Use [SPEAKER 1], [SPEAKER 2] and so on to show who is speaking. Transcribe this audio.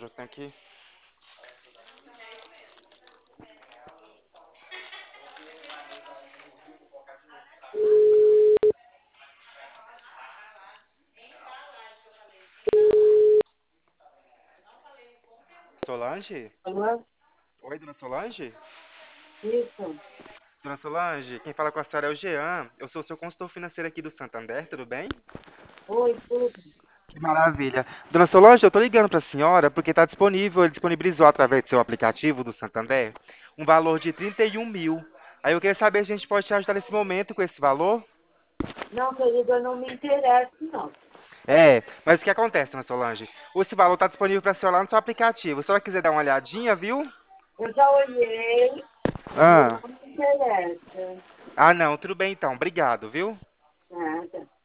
[SPEAKER 1] eu tenho que... Solange?
[SPEAKER 2] Alô?
[SPEAKER 1] Oi, dona Solange?
[SPEAKER 2] Isso.
[SPEAKER 1] Dona Solange, quem fala com a senhora é o Jean. Eu sou o seu consultor financeiro aqui do Santander, tudo bem?
[SPEAKER 2] Oi, tudo.
[SPEAKER 1] Que maravilha. Dona Solange, eu tô ligando pra senhora porque tá disponível, ele disponibilizou através do seu aplicativo do Santander um valor de 31 mil. Aí eu queria saber se a gente pode te ajudar nesse momento com esse valor.
[SPEAKER 2] Não, querida, não me interessa, não.
[SPEAKER 1] É, mas o que acontece, dona Solange? Esse valor tá disponível pra senhora lá no seu aplicativo. Se a senhora quiser dar uma olhadinha, viu?
[SPEAKER 2] Eu já olhei e
[SPEAKER 1] Ah,
[SPEAKER 2] não me interessa.
[SPEAKER 1] ah não, tudo bem então. Obrigado, viu?
[SPEAKER 2] Nada.